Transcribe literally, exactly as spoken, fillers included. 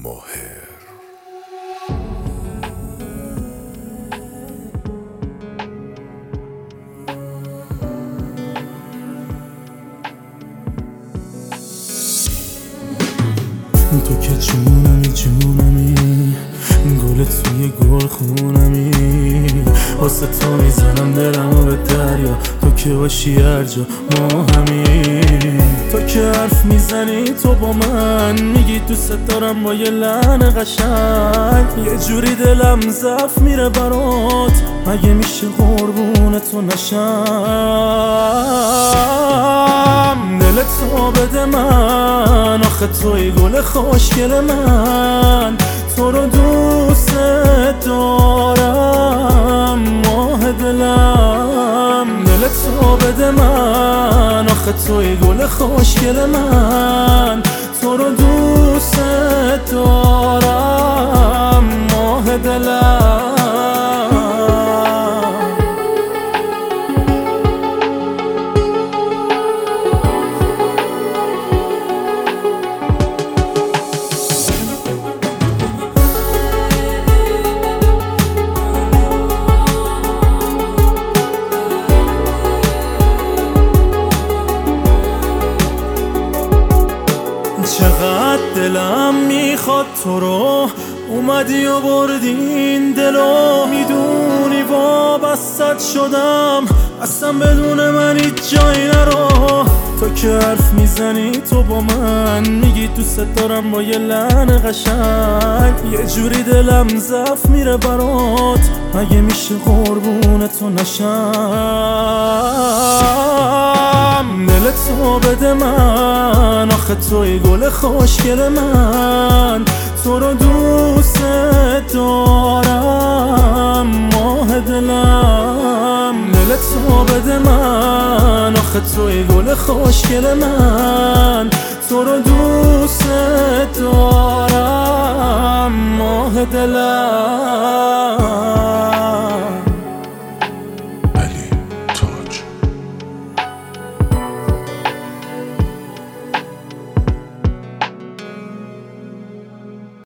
ماهر. تو که جونمی جونمی گل توی گل خونمی، واسه تو میزنم دلمو به دریا، تو که باشی هر جا ما همیم. تو که حرف میزنی تو با من میگی دوست دارم با یه لحن قشنگ، یه جوری دلم ضعف میره برات، مگه میشه قربون تو نشم؟ دل تو بده من، آخه توی گل خوشگل من، تو رو دوست دارم ماه دلم. دل تو بده من، آخه توی گل خوشگل من، تو رو دوست دارم ماه دلم. چقدر دلم میخواد تو رو، اومدی و بردین دلو، میدونی وابستت شدم، اصلا بدون من هیچ جایی نرو. تو که حرف میزنی تو با من میگی دوست دارم با یه لحن قشنگ، یه جوری دلم ضعف میره برات، مگه میشه قربون تو نشم؟ دل تو بده من، آخه توی گل خوشگل من، تو رو دوست دارم ماه دلم. دل تو بده من، آخه توی گل خوشگل من، تو رو دوست دارم ماه دلم.